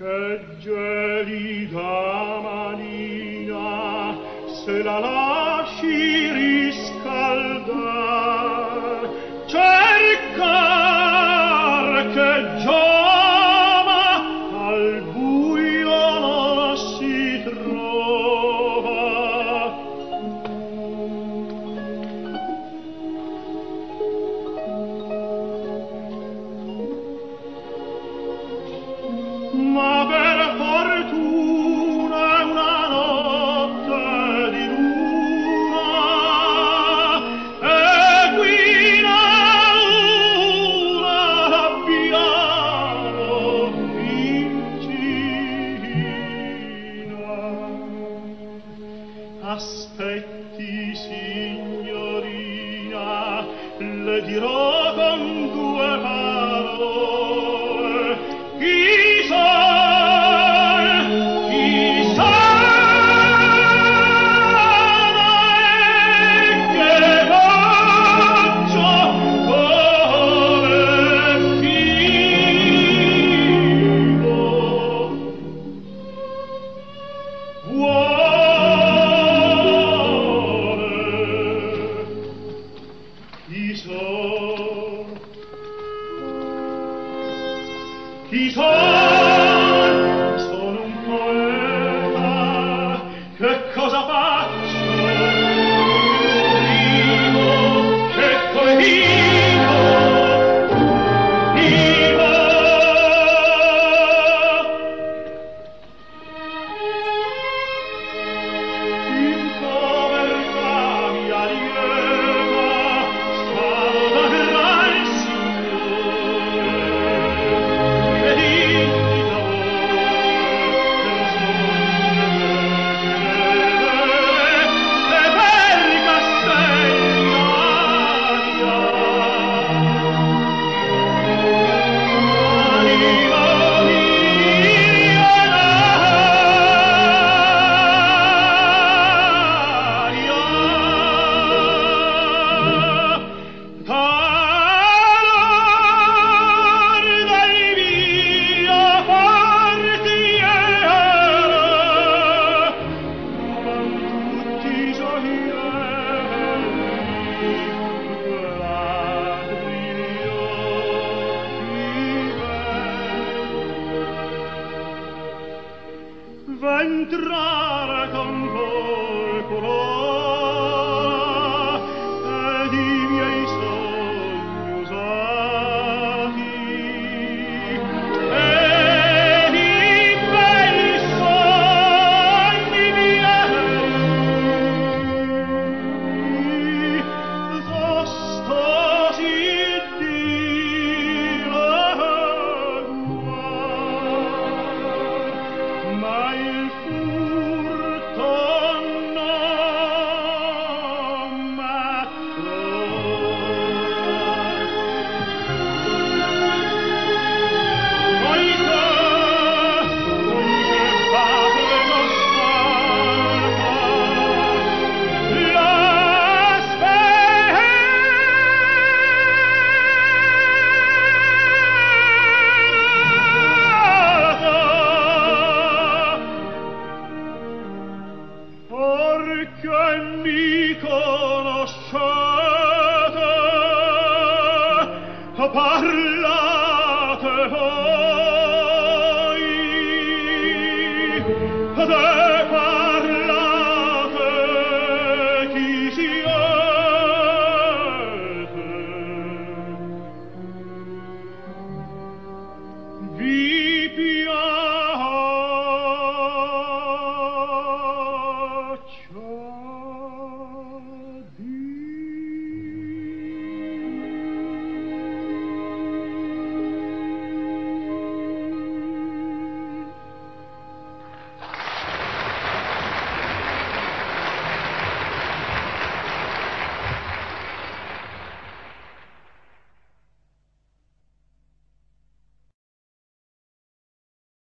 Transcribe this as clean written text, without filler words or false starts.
Che gelida manina, se la lasci riscaldar, cercar che giova al buio non si trova. Ma per fortuna una notte di luna e guida una l'abbiamo vicina. Aspetti, signorina, le dirò con due parole. Chi sono e che faccio come vivo. Chi sono? Sono un poeta. Che cosa faccio? Vivo, che come vivo, vivo. In povertà mia lieta, salva il Signore, ed indica e per castelli d'aria. Anima mia d'aria, talor dal mio quartiere, con tutti i gioielli, quadri gli occhi belli. V'entrare con voi corona ed i miei sogni usati ed i bei sogni miei costosi ma il furto non m'attrova. Poiché fate perché mi conoscete, parlate